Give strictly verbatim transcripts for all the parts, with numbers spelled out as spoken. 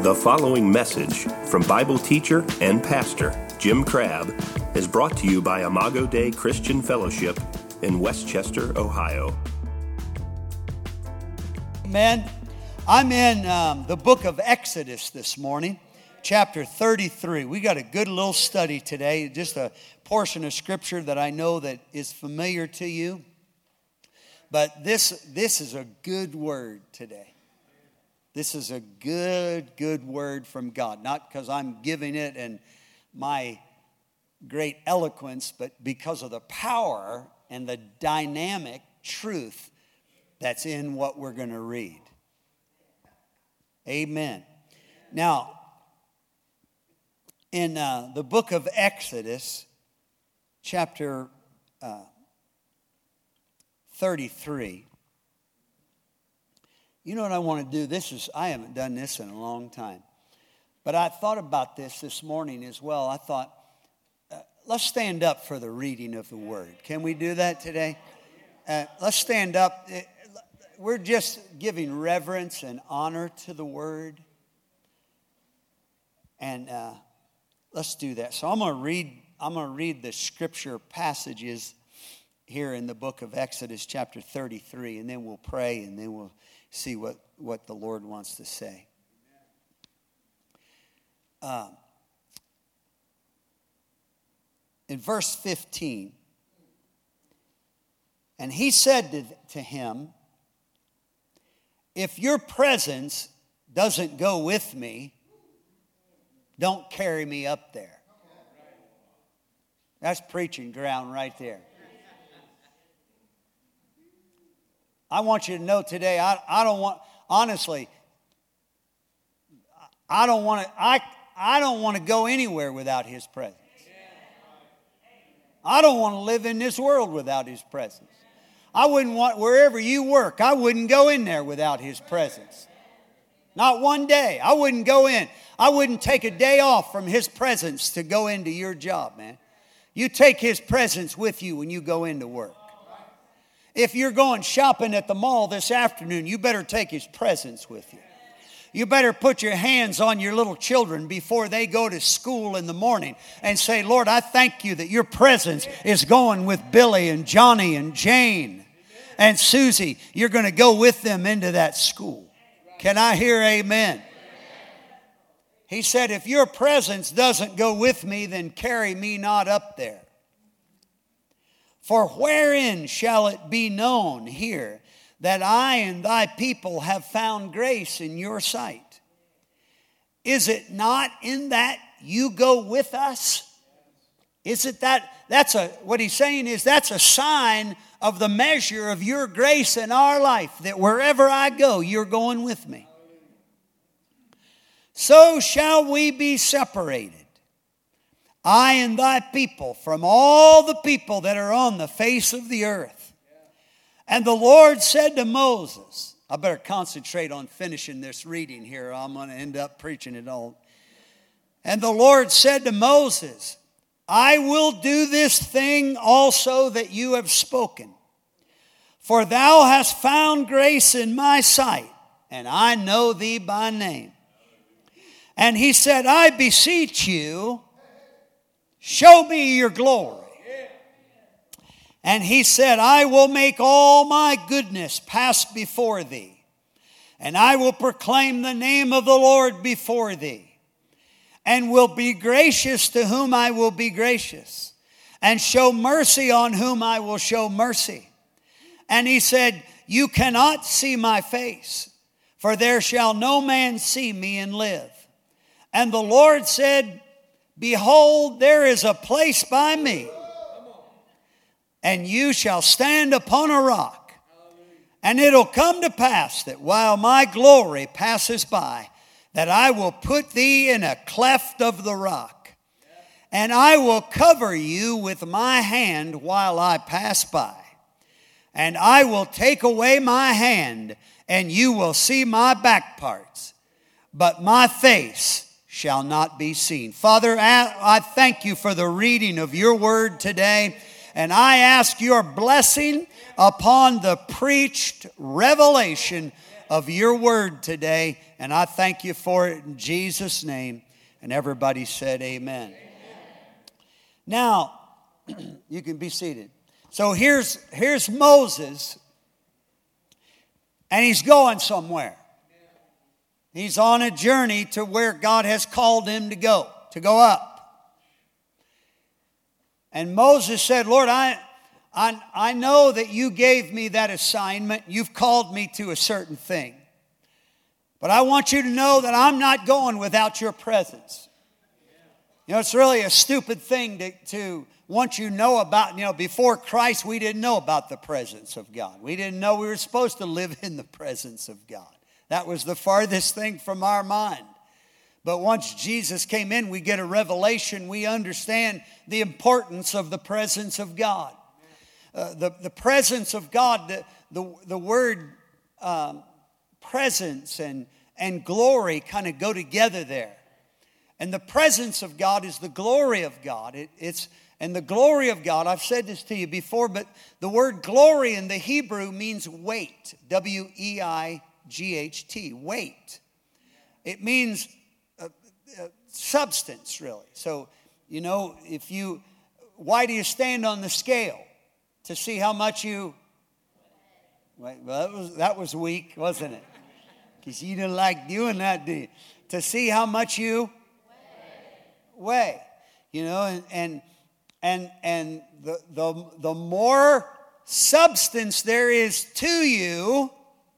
The following message from Bible teacher and pastor Jim Crabb is brought to you by Imago Dei Christian Fellowship in Westchester, Ohio. Amen. I'm in um, the book of Exodus this morning, chapter thirty-three. We got a good little study today, just a portion of scripture that I know that is familiar to you. But this, this is a good word today. This is a good, good word from God. Not because I'm giving it and my great eloquence, but because of the power and the dynamic truth that's in what we're going to read. Amen. Now, in uh, the book of Exodus, chapter uh, thirty-three, you know what I want to do? This is, I haven't done this in a long time. But I thought about this this morning as well. I thought, uh, let's stand up for the reading of the word. Can we do that today? Uh, let's stand up. We're just giving reverence and honor to the word. And uh, let's do that. So I'm going to read, I'm going to read the scripture passages here in the book of Exodus chapter thirty-three. And then we'll pray and then we'll see what, what the Lord wants to say. Uh, in verse fifteen, and he said to, to him, if your presence doesn't go with me, don't carry me up there. That's preaching ground right there. I want you to know today, I, I don't want, honestly, I don't want to, I, I don't want to go anywhere without His presence. I don't want to live in this world without His presence. I wouldn't want, wherever you work, I wouldn't go in there without His presence. Not one day. I wouldn't go in. I wouldn't take a day off from His presence to go into your job, man. You take His presence with you when you go into work. If you're going shopping at the mall this afternoon, you better take His presence with you. You better put your hands on your little children before they go to school in the morning and say, Lord, I thank you that your presence is going with Billy and Johnny and Jane and Susie. You're going to go with them into that school. Can I hear amen? He said, if your presence doesn't go with me, then carry me not up there. For wherein shall it be known here that I and thy people have found grace in your sight? Is it not in that you go with us? Is it that, that's a, what he's saying is that's a sign of the measure of your grace in our life, that wherever I go, you're going with me. So shall we be separated, I and thy people, from all the people that are on the face of the earth. And the Lord said to Moses, I better concentrate on finishing this reading here. I'm going to end up preaching it all. And the Lord said to Moses, I will do this thing also that you have spoken. For thou hast found grace in my sight, and I know thee by name. And he said, I beseech you, show me your glory. And he said, I will make all my goodness pass before thee, and I will proclaim the name of the Lord before thee, and will be gracious to whom I will be gracious, and show mercy on whom I will show mercy. And he said, you cannot see my face, for there shall no man see me and live. And the Lord said, behold, there is a place by me, and you shall stand upon a rock. And it'll come to pass that while my glory passes by, that I will put thee in a cleft of the rock. And I will cover you with my hand while I pass by. And I will take away my hand, and you will see my back parts, but my face shall not be seen. Father, I thank you for the reading of your word today. And I ask your blessing upon the preached revelation of your word today. And I thank you for it in Jesus' name. And everybody said amen. Amen. Now, you can be seated. So here's, here's Moses, and he's going somewhere. He's on a journey to where God has called him to go, to go up. And Moses said, Lord, I, I, I know that you gave me that assignment. You've called me to a certain thing. But I want you to know that I'm not going without your presence. You know, it's really a stupid thing to, to once you know about, you know, before Christ, we didn't know about the presence of God. We didn't know we were supposed to live in the presence of God. That was the farthest thing from our mind. But once Jesus came in, we get a revelation. We understand the importance of the presence of God. Uh, the, the presence of God, the, the, the word um, presence and, and glory kind of go together there. And the presence of God is the glory of God. It, it's and the glory of God, I've said this to you before, but the word glory in the Hebrew means weight. W E I G H T, weight. It means uh, uh, substance, really. So, you know, if you, why do you stand on the scale? To see how much you, well, that was, that was weak, wasn't it? Because you didn't like doing that, do you? To see how much you weigh, you know, and and and and the the the more substance there is to you,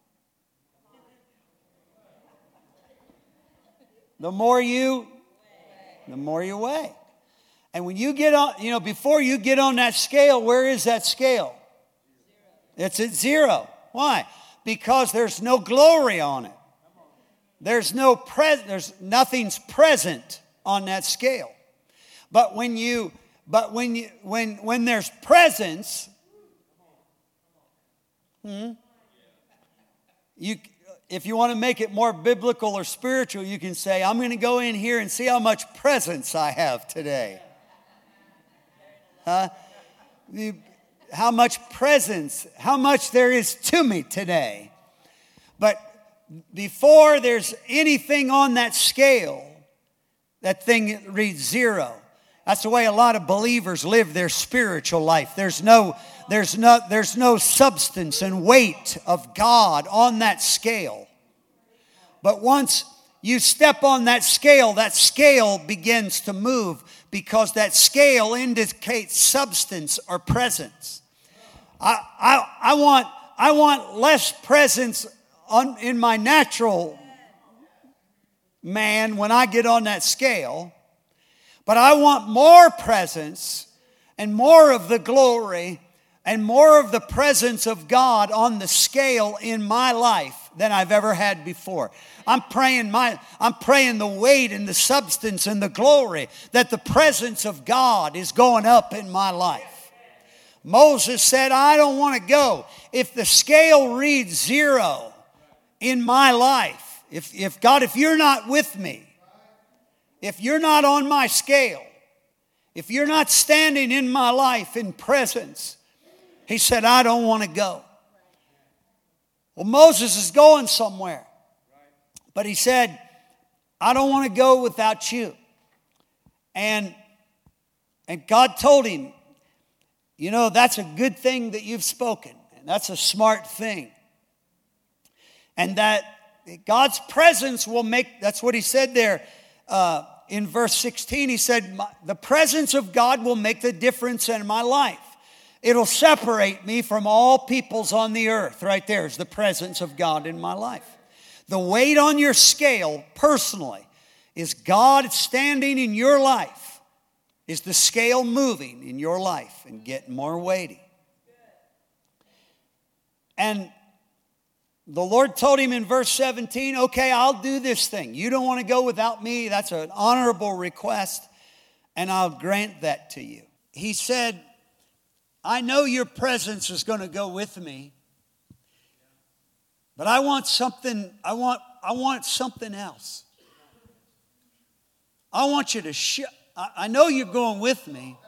the more you, the more you weigh. And when you get on, you know, before you get on that scale, where is that scale? It's at zero. Why? Because there's no glory on it. There's no pres. There's nothing's present on that scale. But when you, but when you, when when there's presence, hmm, you, if you want to make it more biblical or spiritual, you can say, I'm going to go in here and see how much presence I have today. Huh? You, how much presence, how much there is to me today. But before there's anything on that scale, that thing reads zero. That's the way a lot of believers live their spiritual life. There's no, there's no, there's no substance and weight of God on that scale. But once you step on that scale, that scale begins to move because that scale indicates substance or presence. I, I, I want, I want less presence on, in my natural man when I get on that scale, but I want more presence and more of the glory and more of the presence of God on the scale in my life than I've ever had before. I'm praying my I'm praying the weight and the substance and the glory that the presence of God is going up in my life. Moses said, I don't want to go. If the scale reads zero in my life, if, if God, if you're not with me, if you're not on my scale, if you're not standing in my life in presence, he said, I don't want to go. Well, Moses is going somewhere. But he said, I don't want to go without you. And, and God told him, you know, that's a good thing that you've spoken. And that's a smart thing. And that God's presence will make, that's what he said there uh, in verse sixteen. He said, the presence of God will make the difference in my life. It'll separate me from all peoples on the earth. Right there is the presence of God in my life. The weight on your scale, personally, is God standing in your life. Is the scale moving in your life and getting more weighty? And the Lord told him in verse seventeen, okay, I'll do this thing. You don't want to go without me. That's an honorable request, and I'll grant that to you. He said, I know your presence is going to go with me, but I want something, I want, I want something else. I want you to show, I, I know you're going with me,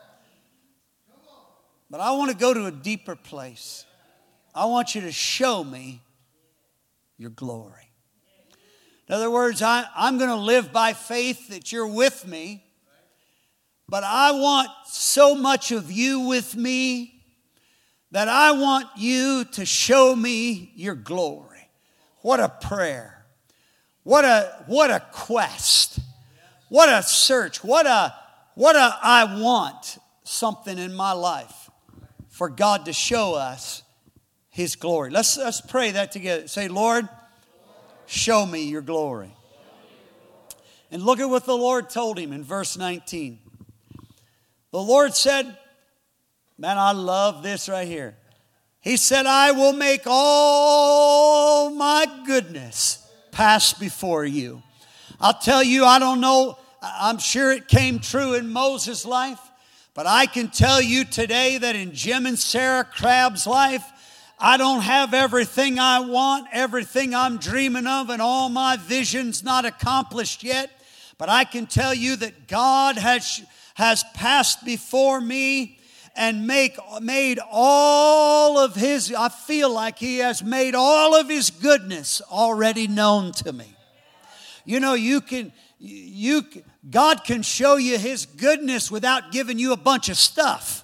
but I want to go to a deeper place. I want you to show me your glory. In other words, I, I'm going to live by faith that you're with me, but I want so much of you with me that I want you to show me your glory. What a prayer. What a, what a quest. What a search. What a, what a I want something in my life for God to show us His glory. Let's, let's pray that together. Say, Lord, show me your glory. And look at what the Lord told him in verse nineteen. The Lord said, man, I love this right here. He said, I will make all my goodness pass before you. I'll tell you, I don't know, I'm sure it came true in Moses' life, but I can tell you today that in Jim and Sarah Crabb's life, I don't have everything I want, everything I'm dreaming of, and all my visions not accomplished yet. But I can tell you that God has, has passed before me and make, made all of His, I feel like He has made all of His goodness already known to me. You know, you can, you, God can show you His goodness without giving you a bunch of stuff.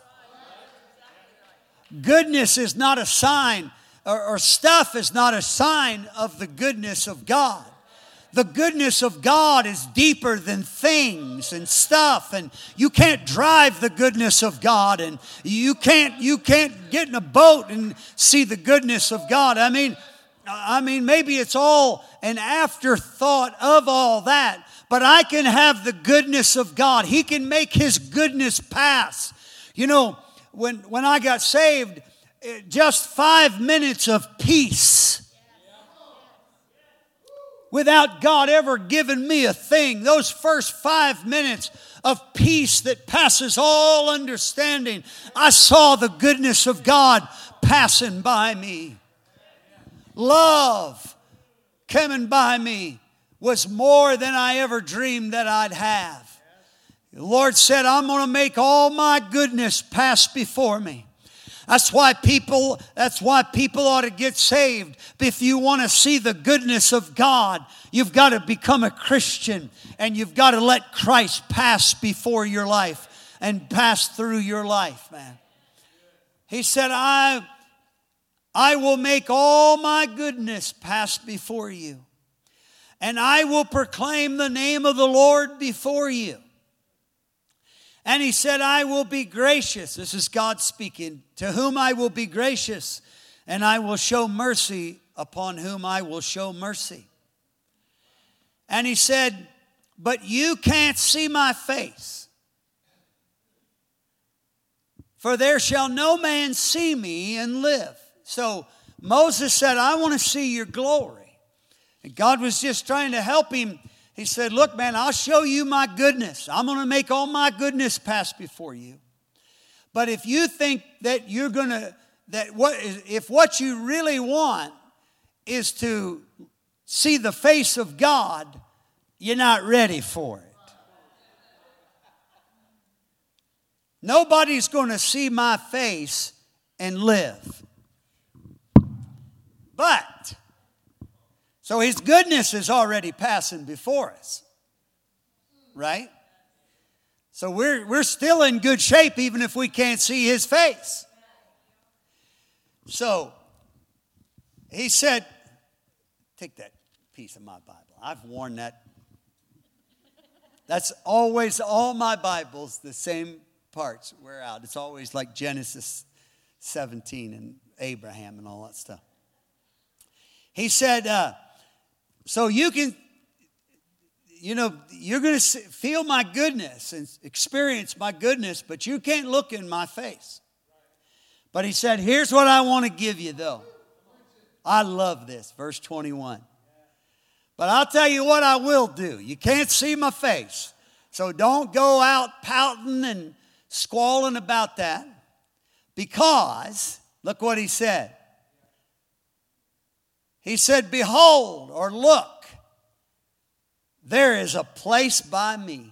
Goodness is not a sign, or, or stuff is not a sign of the goodness of God. The goodness of God is deeper than things and stuff, and you can't drive the goodness of God, and you can't you can't get in a boat and see the goodness of God. I mean, I mean maybe it's all an afterthought of all that, but I can have the goodness of God. He can make His goodness pass. You know, when when I got saved, just five minutes of peace. Without God ever giving me a thing, those first five minutes of peace that passes all understanding, I saw the goodness of God passing by me. Love coming by me was more than I ever dreamed that I'd have. The Lord said, I'm going to make all my goodness pass before me. That's why people, that's why people ought to get saved. If you want to see the goodness of God, you've got to become a Christian, and you've got to let Christ pass before your life and pass through your life, man. He said, I, I will make all my goodness pass before you, and I will proclaim the name of the Lord before you. And He said, I will be gracious. This is God speaking. To whom I will be gracious, and I will show mercy upon whom I will show mercy. And He said, but you can't see my face. For there shall no man see me and live. So Moses said, I want to see your glory. And God was just trying to help him. He said, look, man, I'll show you my goodness. I'm going to make all my goodness pass before you. But if you think that you're going to, that what, if what you really want is to see the face of God, you're not ready for it. Nobody's going to see my face and live. But, so His goodness is already passing before us. Right? So we're, we're still in good shape even if we can't see His face. So, He said, take that piece of my Bible. I've worn that. That's always, all my Bibles, the same parts wear out. It's always like Genesis seventeen and Abraham and all that stuff. He said, uh, so you can, you know, you're going to feel my goodness and experience my goodness, but you can't look in my face. But He said, here's what I want to give you, though. I love this, verse twenty-one. But I'll tell you what I will do. You can't see my face, so don't go out pouting and squalling about that. Because, look what He said. He said, behold, or look, there is a place by me.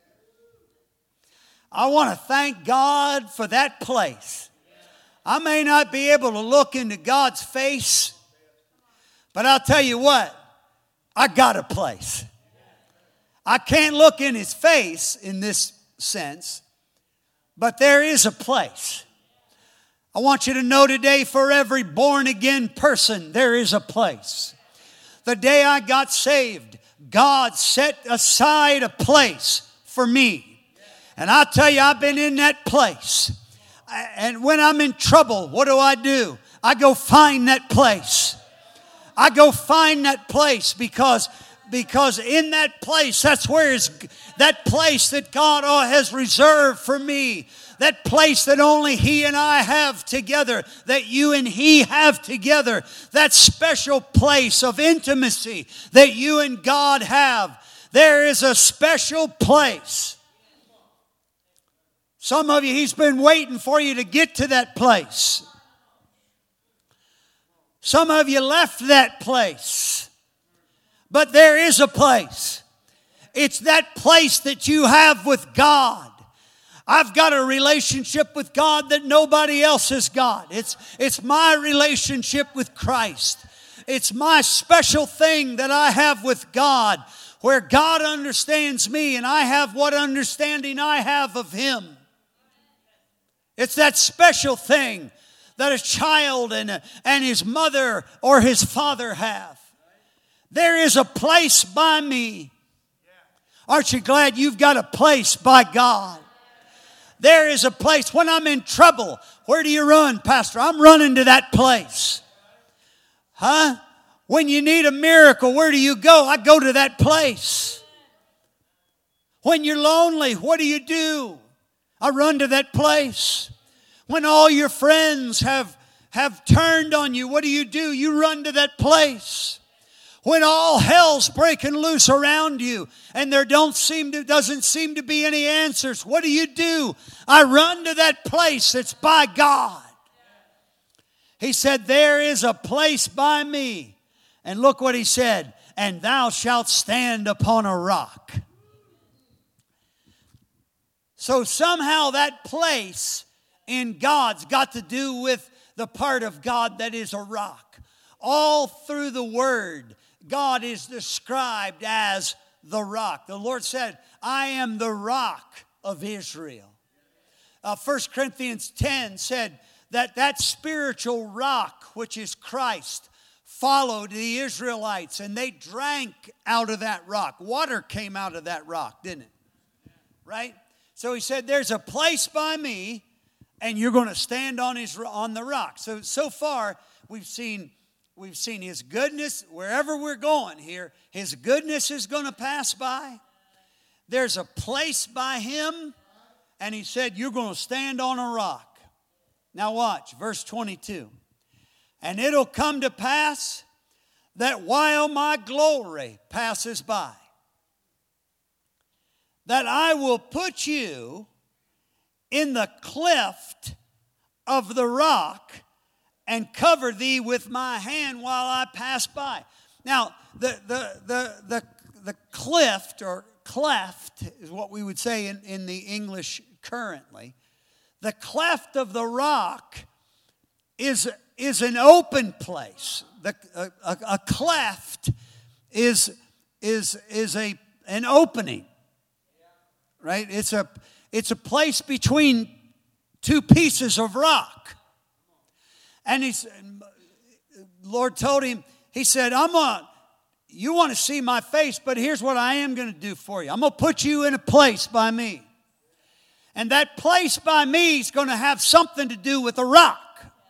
I want to thank God for that place. I may not be able to look into God's face, But I'll tell you what, I got a place. I can't look in his face in this sense, but there is a place. I want you to know today, for every born-again person, there is a place. The day I got saved, God set aside a place for me. And I tell you, I've been in that place. And when I'm in trouble, what do I do? I go find that place. I go find that place because, because in that place, that's where is that place that God has reserved for me. That place that only He and I have together, that you and He have together. That special place of intimacy that you and God have. There is a special place. Some of you, He's been waiting for you to get to that place. Some of you left that place. But there is a place. It's that place that you have with God. I've got a relationship with God that nobody else has got. It's, it's my relationship with Christ. It's my special thing that I have with God, where God understands me and I have what understanding I have of Him. It's that special thing that a child and, and his mother or his father have. There is a place by me. Aren't you glad you've got a place by God? There is a place. When I'm in trouble, where do you run, Pastor? I'm running to that place. Huh? When you need a miracle, where do you go? I go to that place. When you're lonely, what do you do? I run to that place. When all your friends have, have turned on you, what do you do? You run to that place. When all hell's breaking loose around you and there don't seem to, doesn't seem to be any answers, what do you do? I run to that place that's by God. He said, there is a place by me. And look what He said, and thou shalt stand upon a rock. So somehow that place in God's got to do with the part of God that is a rock. All through the Word, God is described as the rock. The Lord said, I am the rock of Israel. Uh, First Corinthians ten said that that spiritual rock, which is Christ, followed the Israelites, and they drank out of that rock. Water came out of that rock, didn't it? Right? So He said, there's a place by me, and you're going to stand on his on the rock. So, so far, we've seen, we've seen His goodness. Wherever we're going here, His goodness is going to pass by. There's a place by Him, and He said, you're going to stand on a rock. Now watch, verse twenty-two. And it'll come to pass that while my glory passes by, that I will put you in the cleft of the rock and cover thee with my hand while I pass by. Now, the the the the, the cleft or cleft is what we would say in, in the English currently. The cleft of the rock is, is an open place. The, a, a, a cleft is, is, is a, an opening. Right? It's a, it's a place between two pieces of rock. And he's, Lord told him, He said, I'm on, you want to see my face, but here's what I am going to do for you. I'm going to put you in a place by me. And that place by me is going to have something to do with a rock.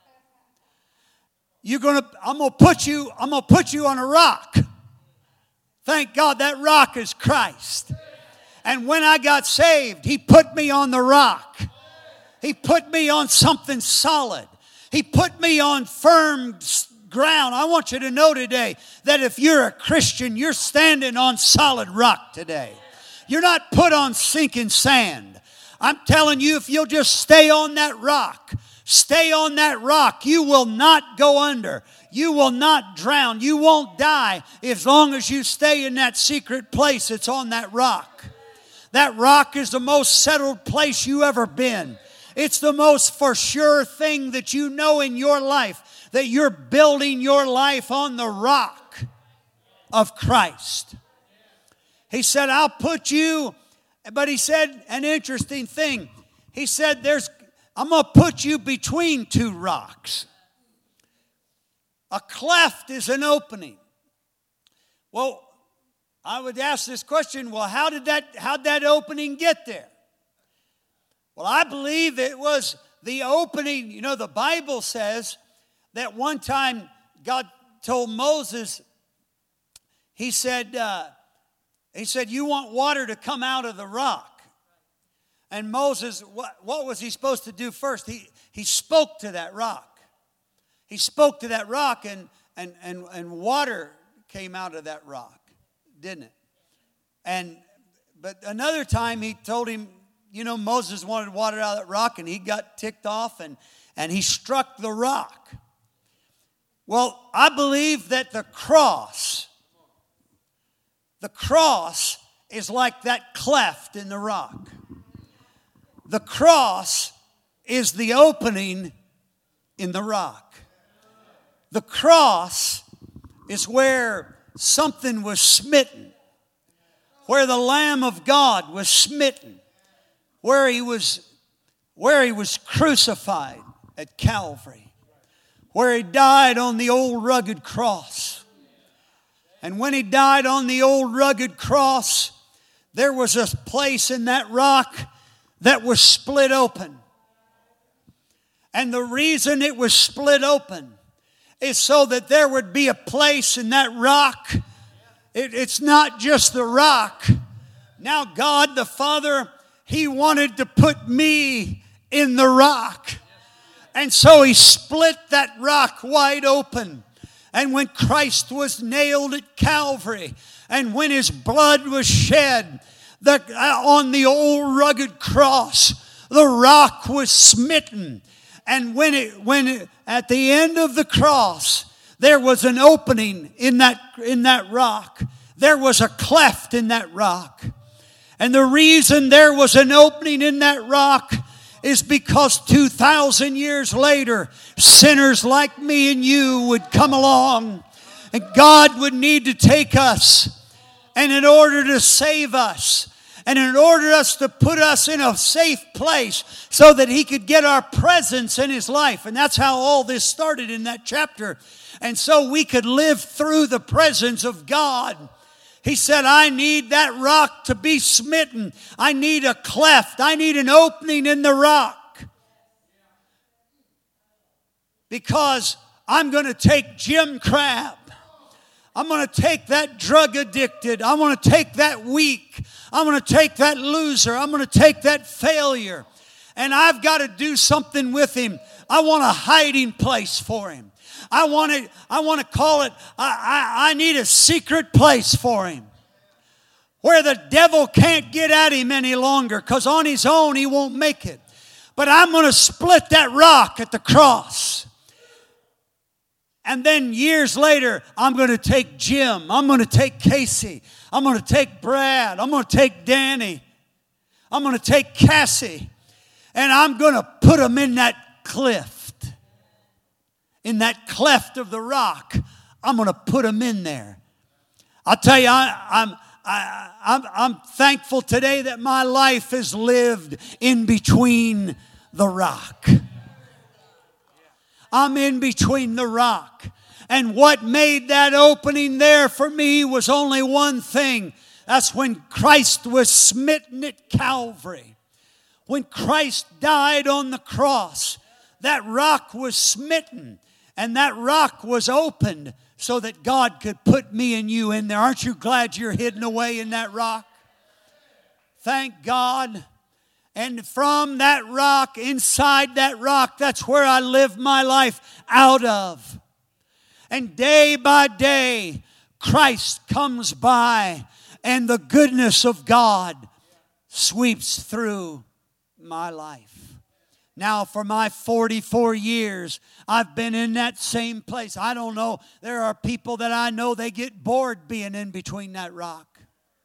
You're going to, I'm going to put you, I'm going to put you on a rock. Thank God that rock is Christ. And when I got saved, He put me on the rock. He put me on something solid. He put me on firm ground. I want you to know today that if you're a Christian, you're standing on solid rock today. You're not put on sinking sand. I'm telling you, if you'll just stay on that rock, stay on that rock, you will not go under. You will not drown. You won't die as long as you stay in that secret place that's on that rock. That rock is the most settled place you ever been. It's the most for sure thing that you know in your life, that you're building your life on the rock of Christ. He said, I'll put you, but he said an interesting thing. He said, "There's, I'm going to put you between two rocks." A cleft is an opening. Well, I would ask this question, well, how did that, how'd that opening get there? Well, I believe it was the opening. You know, the Bible says that one time God told Moses, he said, uh, he said, you want water to come out of the rock. And Moses, what, what was he supposed to do first? He, he spoke to that rock. He spoke to that rock, and, and, and, and water came out of that rock, didn't it? And but another time he told him, you know, Moses wanted water out of that rock, and he got ticked off, and, and he struck the rock. Well, I believe that the cross, the cross is like that cleft in the rock. The cross is the opening in the rock. The cross is where something was smitten, where the Lamb of God was smitten, where he was, where he was crucified at Calvary, where he died on the old rugged cross. And when he died on the old rugged cross, there was a place in that rock that was split open. And the reason it was split open is so that there would be a place in that rock. It, it's not just the rock. Now God the Father, He wanted to put me in the rock. And so He split that rock wide open. And when Christ was nailed at Calvary, and when His blood was shed the, uh, on the old rugged cross, the rock was smitten. And when it, when it, at the end of the cross, there was an opening in that, in that rock. There was a cleft in that rock. And the reason there was an opening in that rock is because two thousand years later, sinners like me and you would come along, and God would need to take us. And in order to save us, and in order us to put us in a safe place so that He could get our presence in His life. And that's how all this started in that chapter. And so we could live through the presence of God. He said, I need that rock to be smitten. I need a cleft. I need an opening in the rock. Because I'm going to take Jim Crabb. I'm going to take that drug addicted. I'm going to take that weak. I'm going to take that loser. I'm going to take that failure. And I've got to do something with him. I want a hiding place for him. I want to, I want to call it, I, I, I need a secret place for him. Where the devil can't get at him any longer. Because on his own he won't make it. But I'm going to split that rock at the cross. And then years later, I'm going to take Jim. I'm going to take Casey. I'm going to take Brad. I'm going to take Danny. I'm going to take Cassie. And I'm going to put them in that cleft. In that cleft of the rock. I'm going to put them in there. I'll tell you, I, I'm, I, I'm, I'm thankful today that my life is lived in between the rock. I'm in between the rock. And what made that opening there for me was only one thing. That's when Christ was smitten at Calvary. When Christ died on the cross, that rock was smitten. And that rock was opened so that God could put me and you in there. Aren't you glad you're hidden away in that rock? Thank God. And from that rock, inside that rock, that's where I live my life out of. And day by day, Christ comes by, and the goodness of God sweeps through my life. Now, for my forty-four years, I've been in that same place. I don't know. There are people that I know, they get bored being in between that rock.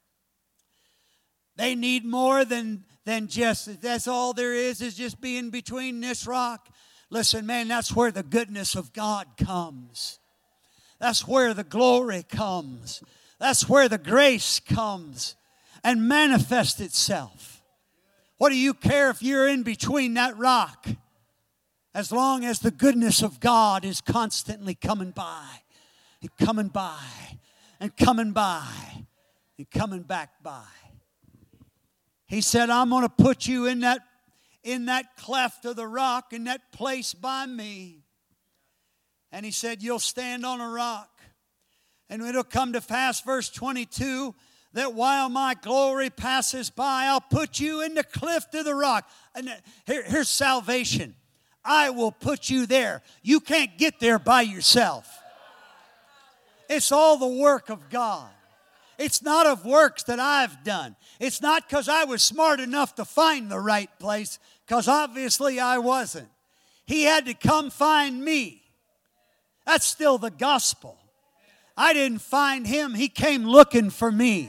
They need more than... Then just, that's all there is, is just being between this rock. Listen, man, that's where the goodness of God comes. That's where the glory comes. That's where the grace comes and manifests itself. What do you care if you're in between that rock? As long as the goodness of God is constantly coming by, and coming by, and coming by, and coming back by. He said, I'm going to put you in that, in that cleft of the rock, in that place by me. And he said, you'll stand on a rock. And it'll come to pass, verse twenty-two, that while my glory passes by, I'll put you in the cleft of the rock. And here, here's salvation. I will put you there. You can't get there by yourself. It's all the work of God. It's not of works that I've done. It's not because I was smart enough to find the right place, because obviously I wasn't. He had to come find me. That's still the gospel. I didn't find him. He came looking for me.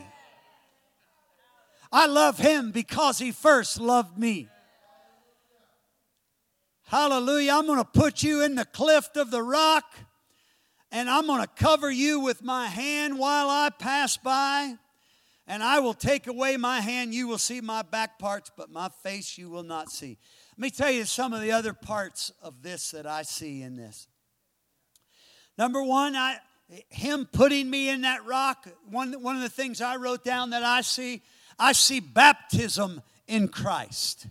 I love him because he first loved me. Hallelujah. I'm going to put you in the cleft of the rock, and I'm going to cover you with my hand while I pass by, and I will take away my hand. You will see my back parts, but my face you will not see. Let me tell you some of the other parts of this that I see in this. Number one, I, him putting me in that rock, one, one of the things I wrote down that I see, I see baptism in Christ.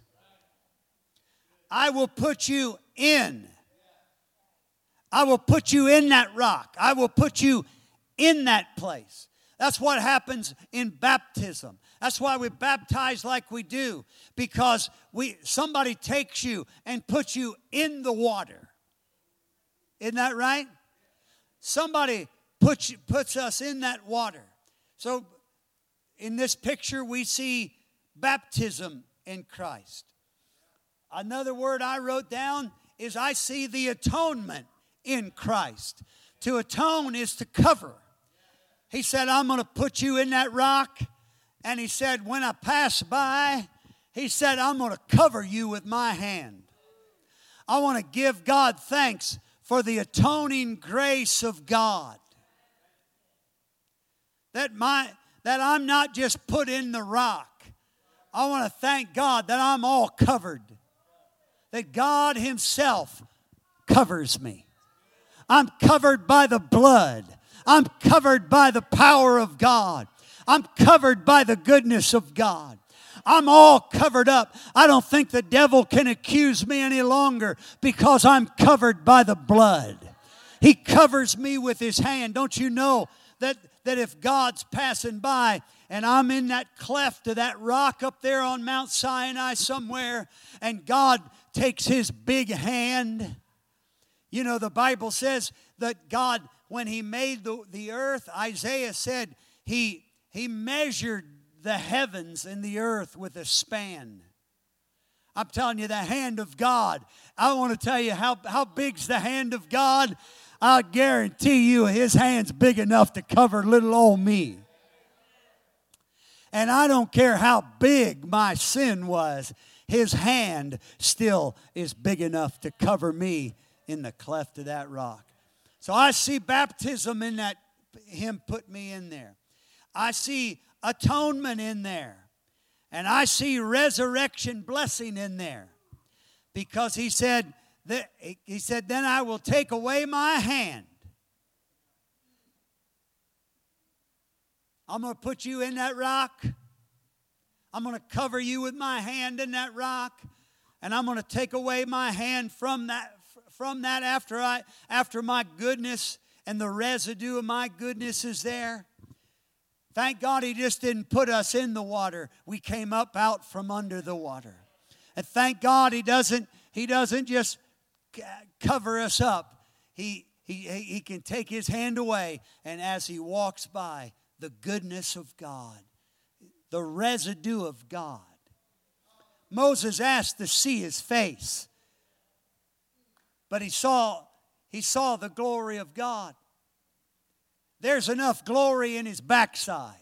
I will put you in. I will put you in that rock. I will put you in that place. That's what happens in baptism. That's why we baptize like we do. Because we somebody takes you and puts you in the water. Isn't that right? Somebody puts, puts us in that water. So in this picture we see baptism in Christ. Another word I wrote down is I see the atonement in Christ. To atone is to cover. He said, I'm going to put you in that rock. And he said, when I pass by, he said, I'm going to cover you with my hand. I want to give God thanks for the atoning grace of God. That, my, that I'm not just put in the rock. I want to thank God that I'm all covered. That God himself covers me. I'm covered by the blood. I'm covered by the power of God. I'm covered by the goodness of God. I'm all covered up. I don't think the devil can accuse me any longer because I'm covered by the blood. He covers me with his hand. Don't you know that, that if God's passing by and I'm in that cleft of that rock up there on Mount Sinai somewhere, and God takes his big hand. You know, the Bible says that God, when he made the, the earth, Isaiah said he, he measured the heavens and the earth with a span. I'm telling you, the hand of God. I want to tell you how, how big's the hand of God. I guarantee you his hand's big enough to cover little old me. And I don't care how big my sin was. His hand still is big enough to cover me in the cleft of that rock. So I see baptism in that, him put me in there. I see atonement in there. And I see resurrection blessing in there. Because he said, that, he said, then I will take away my hand. I'm going to put you in that rock. I'm going to cover you with my hand in that rock. And I'm going to take away my hand from that, from that after, I, after my goodness and the residue of my goodness is there. Thank God he just didn't put us in the water. We came up out from under the water. And thank God he doesn't, he doesn't just cover us up. He, he, he can take his hand away, and as he walks by, the goodness of God, the residue of God. Moses asked to see his face, but he saw, he saw the glory of God. There's enough glory in his backside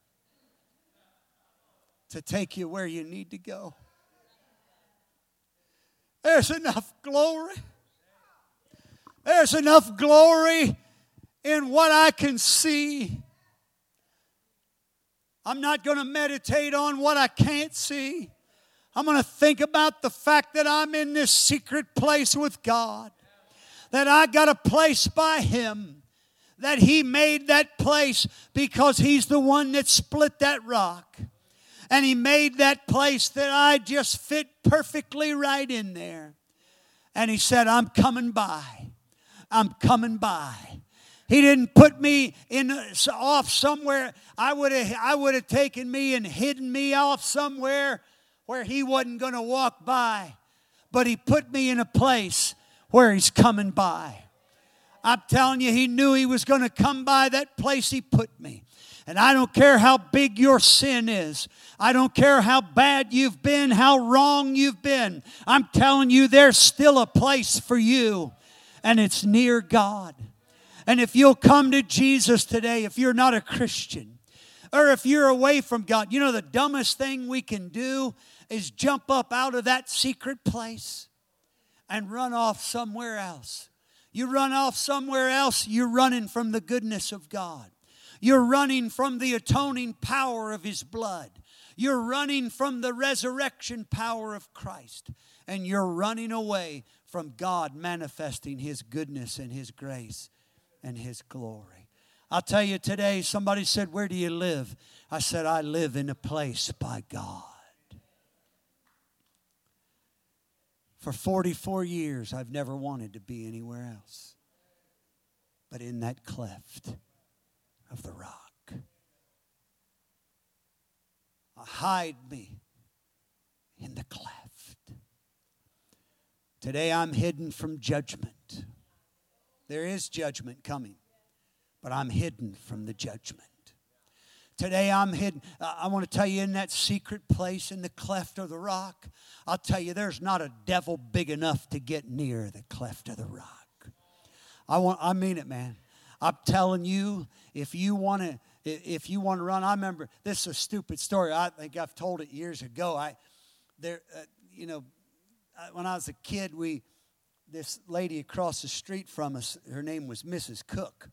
to take you where you need to go. There's enough glory There's enough glory in what I can see. I'm not going to meditate on what I can't see. I'm going to think about the fact that I'm in this secret place with God, that I got a place by Him, that He made that place because He's the one that split that rock. And He made that place that I just fit perfectly right in there. And He said, I'm coming by. I'm coming by. He didn't put me in off somewhere. I would have I would have taken me and hidden me off somewhere where He wasn't going to walk by. But He put me in a place where He's coming by. I'm telling you, He knew He was going to come by that place He put me. And I don't care how big your sin is. I don't care how bad you've been, how wrong you've been. I'm telling you, there's still a place for you. And it's near God. And if you'll come to Jesus today, if you're not a Christian, or if you're away from God, you know the dumbest thing we can do is jump up out of that secret place and run off somewhere else. You run off somewhere else, you're running from the goodness of God. You're running from the atoning power of His blood. You're running from the resurrection power of Christ. And you're running away from God manifesting His goodness and His grace and His glory. I'll tell you today, somebody said, where do you live? I said, I live in a place by God. For forty-four years, I've never wanted to be anywhere else but in that cleft of the rock. Hide me in the cleft. Today I'm hidden from judgment. There is judgment coming, but I'm hidden from the judgment. Today I'm hidden. I want to tell you, in that secret place in the cleft of the rock, I'll tell you, there's not a devil big enough to get near the cleft of the rock. I want. I mean it, man. I'm telling you, if you want to, if you want to run, I remember, this is a stupid story. I think I've told it years ago. I, there, uh, you know, when I was a kid, we, this lady across the street from us, her name was Missus Cook.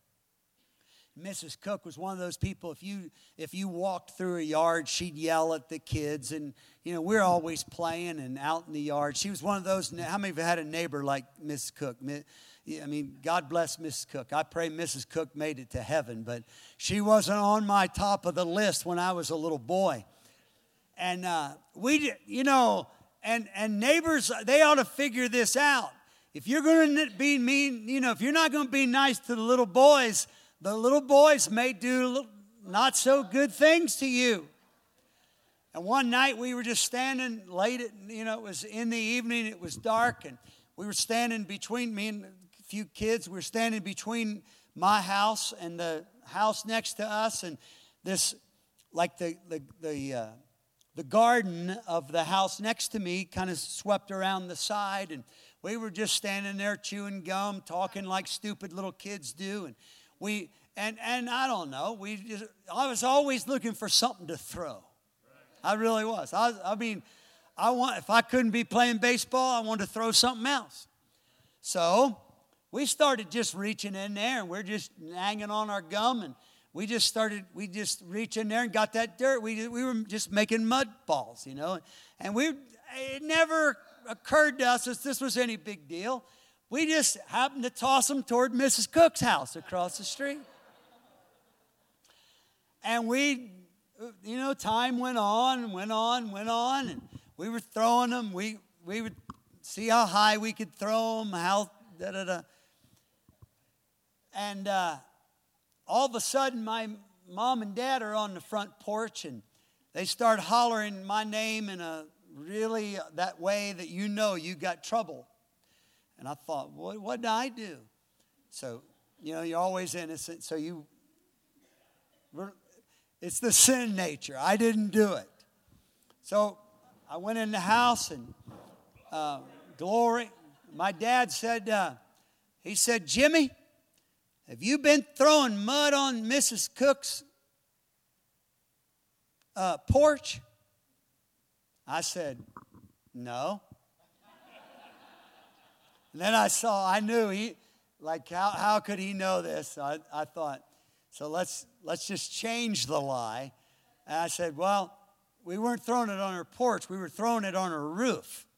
Missus Cook was one of those people, if you if you walked through a yard, she'd yell at the kids. And, you know, we're always playing and out in the yard. She was one of those, how many of you had a neighbor like Missus Cook? I mean, God bless Missus Cook. I pray Missus Cook made it to heaven. But she wasn't on my top of the list when I was a little boy. And uh, we, you know, and, and neighbors, they ought to figure this out. If you're going to be mean, you know, if you're not going to be nice to the little boys, the little boys may do not so good things to you. And one night we were just standing late, at, you know, it was in the evening, it was dark, and we were standing between, me and a few kids, we were standing between my house and the house next to us, and this, like the, the, the, uh, the garden of the house next to me kind of swept around the side, and we were just standing there chewing gum, talking like stupid little kids do, and We and and I don't know. We just, I was always looking for something to throw. I really was. I, I mean, I want if I couldn't be playing baseball, I wanted to throw something else. So we started just reaching in there, and we're just hanging on our gum, and we just started. We just reached in there and got that dirt. We we were just making mud balls, you know, and we it never occurred to us that this was any big deal. We just happened to toss them toward Missus Cook's house across the street. And we, you know, time went on and went on, went on, and we were throwing them. We we would see how high we could throw them, how da da da. And uh, all of a sudden, my mom and dad are on the front porch, and they start hollering my name in a really that way that you know you got trouble. And I thought, what, what did I do? So, you know, you're always innocent. So you, it's the sin nature. I didn't do it. So I went in the house and uh, glory. My dad said, uh, he said, Jimmy, have you been throwing mud on Missus Cook's uh, porch? I said, no. And then I saw, I knew he, like how, how could he know this? I, I thought, so let's let's just change the lie. And I said, well, we weren't throwing it on her porch. We were throwing it on her roof.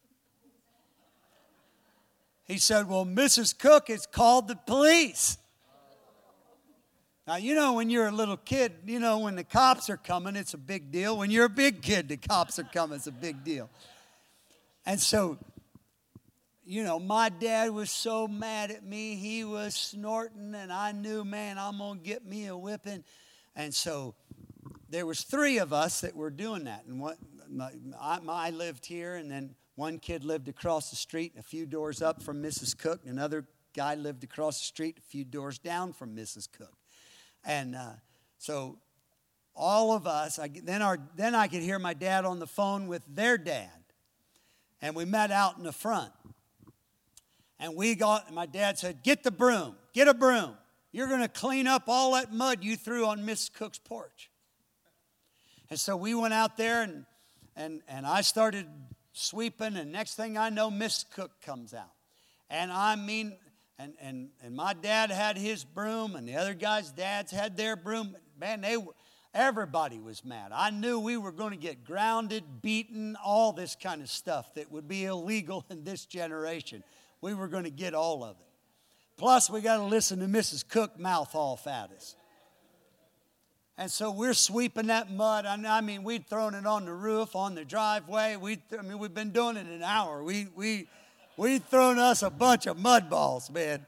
He said, well, Missus Cook has called the police. Now, you know, when you're a little kid, you know, when the cops are coming, it's a big deal. When you're a big kid, the cops are coming, it's a big deal. And so, you know, my dad was so mad at me. He was snorting, and I knew, man, I'm going to get me a whipping. And so there was three of us that were doing that. And what, my, I, I lived here, and then one kid lived across the street, a few doors up from Missus Cook. And another guy lived across the street, a few doors down from Missus Cook. And uh, so all of us, I, then, our, then I could hear my dad on the phone with their dad. And we met out in the front. And we got, my dad said, get the broom, get a broom. You're going to clean up all that mud you threw on Missus Cook's porch. And so we went out there, and, and, and I started sweeping, and next thing I know, Missus Cook comes out. And I mean... And, and and my dad had his broom, and the other guys' dads had their broom. Man, they were, everybody was mad. I knew we were going to get grounded, beaten, all this kind of stuff that would be illegal in this generation. We were going to get all of it. Plus, we got to listen to Missus Cook mouth off at us. And so we're sweeping that mud. I mean, we'd thrown it on the roof, on the driveway. We, I mean, we've been doing it an hour. We we. We'd thrown us a bunch of mud balls, man.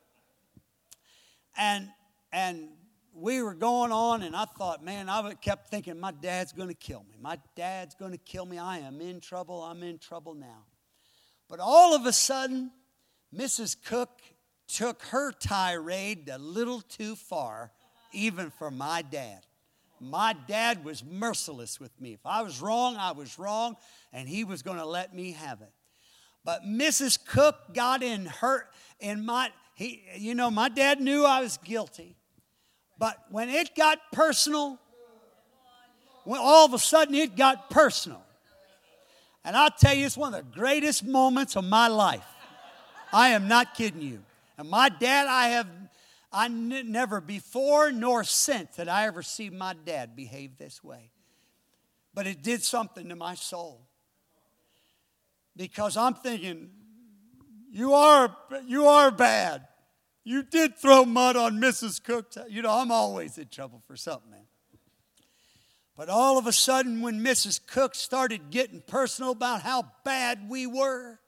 And and we were going on, and I thought, man, I kept thinking, my dad's going to kill me. My dad's going to kill me. I am in trouble. I'm in trouble now. But all of a sudden, Missus Cook took her tirade a little too far, even for my dad. My dad was merciless with me. If I was wrong, I was wrong, and he was going to let me have it. But Missus Cook got in her, in my, he, you know, my dad knew I was guilty. But when it got personal, when all of a sudden it got personal. And I'll tell you, it's one of the greatest moments of my life. I am not kidding you. And my dad, I have, I n- never before nor since that I ever see my dad behave this way. But it did something to my soul. Because I'm thinking, you are you are bad. You did throw mud on Missus Cook's. You know, I'm always in trouble for something, man. But all of a sudden, when Missus Cook started getting personal about how bad we were,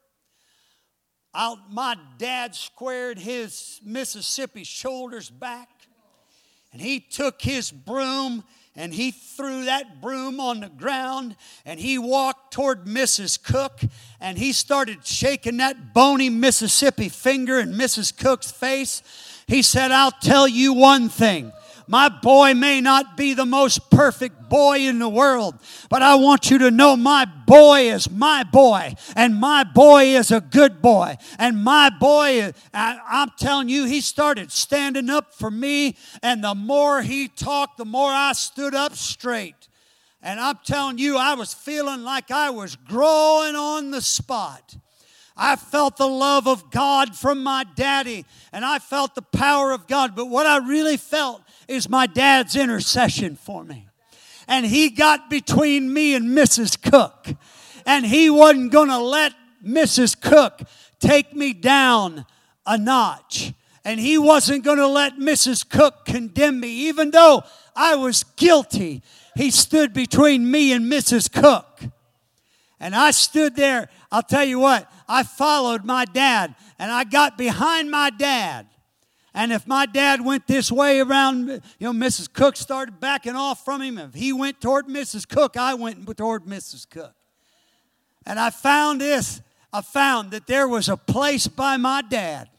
out, my dad squared his Mississippi shoulders back, and he took his broom, and he threw that broom on the ground, and he walked toward Missus Cook, and he started shaking that bony Mississippi finger in Missus Cook's face. He said, I'll tell you one thing. My boy may not be the most perfect boy in the world, but I want you to know my boy is my boy, and my boy is a good boy. And my boy, I'm telling you, he started standing up for me, and the more he talked, the more I stood up straight. And I'm telling you, I was feeling like I was growing on the spot. I felt the love of God from my daddy, and I felt the power of God. But what I really felt is my dad's intercession for me. And he got between me and Missus Cook. And he wasn't going to let Missus Cook take me down a notch. And he wasn't going to let Missus Cook condemn me. Even though I was guilty, he stood between me and Missus Cook. And I stood there. I'll tell you what, I followed my dad, and I got behind my dad. And if my dad went this way around, you know, Missus Cook started backing off from him. If he went toward Missus Cook, I went toward Missus Cook. And I found this. I found that there was a place by my dad.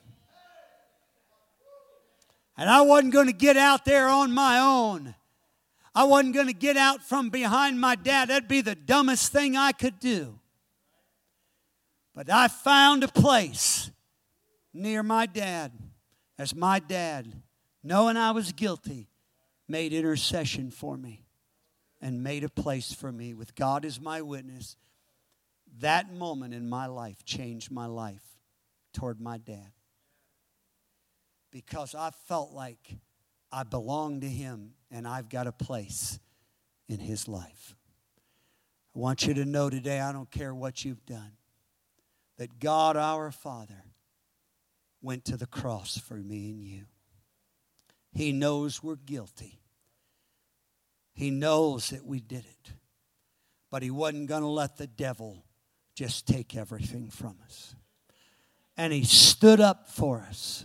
And I wasn't going to get out there on my own. I wasn't going to get out from behind my dad. That'd be the dumbest thing I could do. But I found a place near my dad, as my dad, knowing I was guilty, made intercession for me and made a place for me. With God as my witness, that moment in my life changed my life toward my dad. because I felt like I belonged to Him and I've got a place in His life. I want you to know today, I don't care what you've done, that God our Father went to the cross for me and you. He knows we're guilty. He knows that we did it. But He wasn't going to let the devil just take everything from us. And He stood up for us,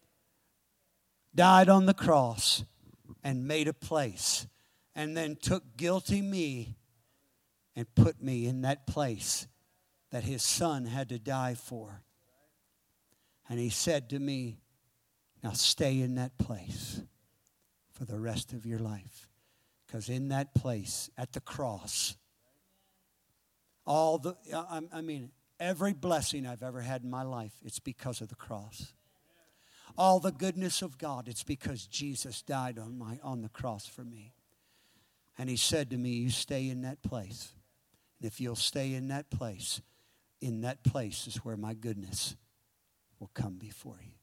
died on the cross, and made a place, and then took guilty me and put me in that place that His Son had to die for. And He said to me, now stay in that place for the rest of your life. Because in that place, at the cross, all the, I mean, every blessing I've ever had in my life, it's because of the cross. All the goodness of God, it's because Jesus died on my on the cross for me. And He said to me, you stay in that place. And if you'll stay in that place, in that place is where my goodness will come before you.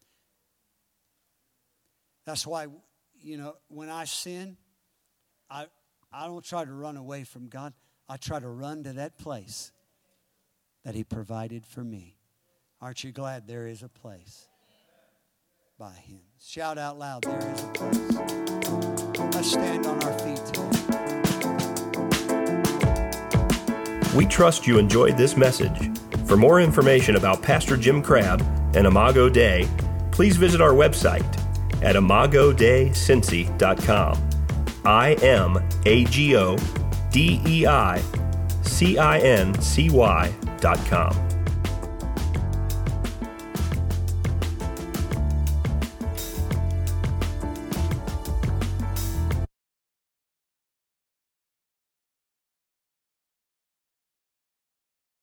That's why, you know, when I sin, I I don't try to run away from God. I try to run to that place that He provided for me. Aren't you glad there is a place by Him? Shout out loud, there is a place. Let's stand on our feet today. We trust you enjoyed this message. For more information about Pastor Jim Crabb and Imago Dei, please visit our website at imago dei cincy dot com. I M A G O D E I C I N C Y dot com.